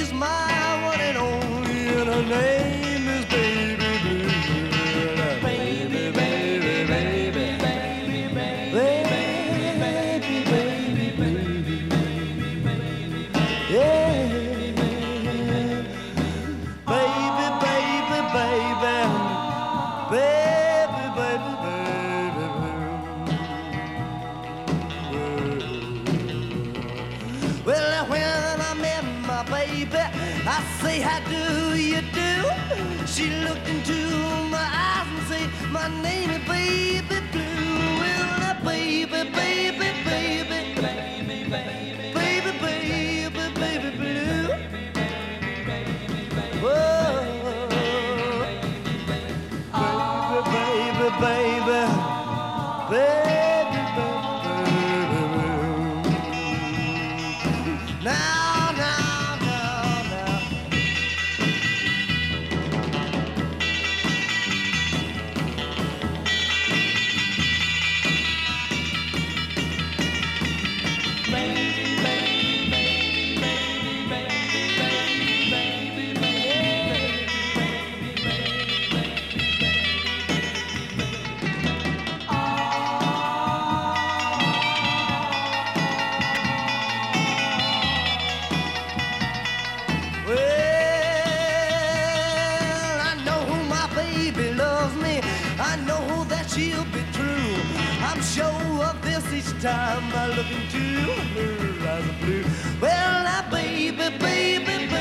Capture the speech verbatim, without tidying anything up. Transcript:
she's my one and only, and her name is Baby Blue. Baby, baby, baby, baby, baby, baby, baby, yeah. Baby, baby, baby, baby, baby, baby. Well, when I met my baby, I say, how do you do? She looked into my eyes and say, my name is Baby Blue. Well, now, baby, baby, baby, baby, baby, baby, baby, baby blue. Whoa, baby, baby, baby, baby, baby, baby. Now, now, now, now. Baby, baby, baby, baby, baby, baby, baby, well, I know my baby loves me. I know that she'll be true. I'm sure of this each time I look into her eyes of blue. Well, now, baby, baby,